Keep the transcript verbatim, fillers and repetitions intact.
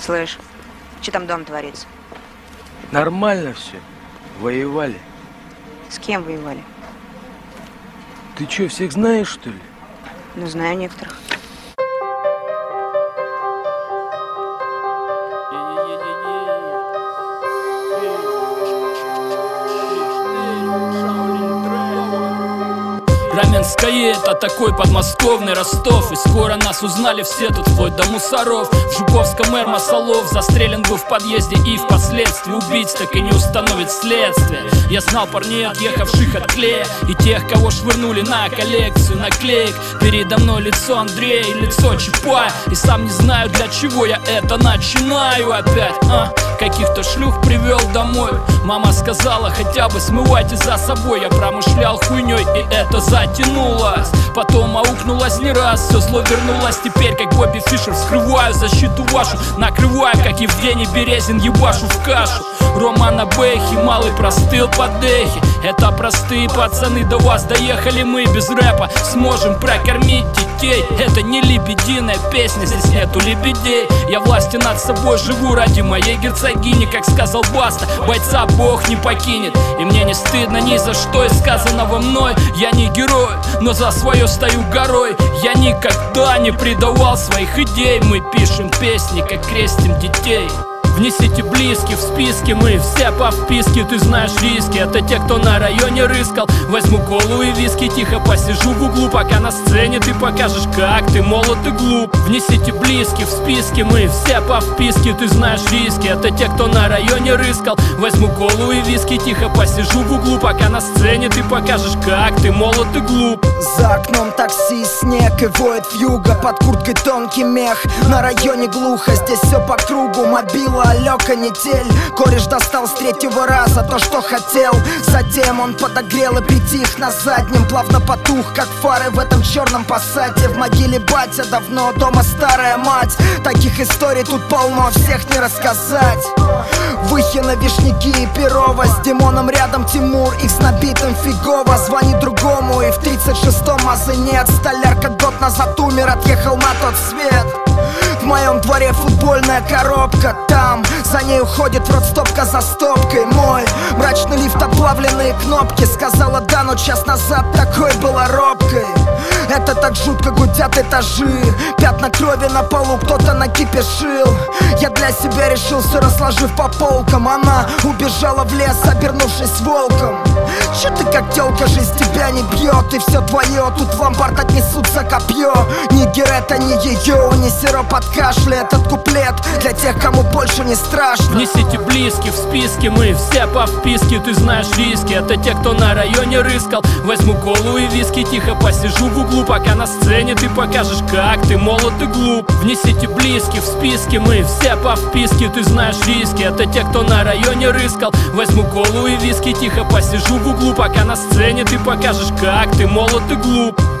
Слышь, что там дом творится? Нормально все. Воевали. С кем воевали? Ты что, всех знаешь, что ли? Ну, знаю некоторых. Раменское — это такой подмосковный Ростов. И скоро нас узнали все тут, вплоть до мусоров. В Жуковском мэр Масолов застрелен был в подъезде, и впоследствии убийц так и не установит следствие. Я знал парней, отъехавших от клея, и тех, кого швырнули на коллекцию наклеек. Передо мной лицо Андрея и лицо Чапая, и сам не знаю, для чего я это начинаю опять. А, каких-то шлюх привел домой. Мама сказала, хотя бы смывайте за собой. Я промышлял хуйней, и это затянулось. Потом аукнулось не раз, все зло вернулось. Теперь, как Бобби Фишер, вскрываю защиту вашу. Накрываю, как Евгений Березин, ебашу в кашу. Рома на бэхе, малый простыл под эхи. Это простые пацаны, до вас доехали мы без рэпа. Сможем прокормить детей. Это не лебединая песня, здесь нету лебедей. Я власти над собой живу ради моей герцогини. Как сказал Баста, бойца Бог не покинет. И мне не стыдно ни за что из сказанного мной. Я не герой, но за свое стою горой. Я никогда не предавал своих идей. Мы пишем песни, как крестим детей. Внесите близких в списки, мы все по вписке. Ты знаешь риски, это те, кто на районе рыскал. Возьму колу и виски, тихо посижу в углу, пока на сцене ты покажешь, как ты молод и глуп. Внесите близких в списки, мы все по вписке. Ты знаешь риски, это те, кто на районе рыскал. Возьму колу и виски, тихо посижу в углу, пока на сцене ты покажешь, как ты молод и глуп. За окном такси, снег и воет вьюга. Под курткой тонкий мех, на районе глухо. Здесь все по кругу, мобила, алё, канитель. Кореш достал с третьего раза то, что хотел. Затем он подогрел и притих на заднем. Плавно потух, как фары в этом черном пассате. В могиле батя, давно дома старая мать. Таких историй тут полно, всех не рассказать. Выхина, Вишняки и Перова. С Димоном рядом Тимур, их с набитым фигово. Звонит другому, и в тридцать шестом азы нет. Столярка год назад умер, отъехал на тот свет. В моем дворе футбольная коробка. Там за ней уходит в рот стопка за стопкой. Мой мрачный лифт, оплавленные кнопки. Сказала да, но час назад такой была робкой. Это так жутко, гудят этажи. Пятна крови на полу, кто-то накипешил. Я для себя решил, все разложив по полкам. Она убежала в лес, обернувшись волком. Че ты как телка, жизнь тебя не бьет. И все твое, тут в ломбард отнесут за копье. Ни Герета, ни ее, ни сироп от кашля. Этот куплет для тех, кому больше не страшно. Внесите близких в списки, мы все по вписке. Ты знаешь риски, это те, кто на районе рыскал. Возьму колу и виски, тихо посижу в углу, пока на сцене ты покажешь, как ты молод и глуп. Внесите близких в списки, мы все по вписке. Ты знаешь риски, это те, кто на районе рыскал. Возьму колу и виски, тихо посижу в углу, пока на сцене ты покажешь, как ты молод и глуп.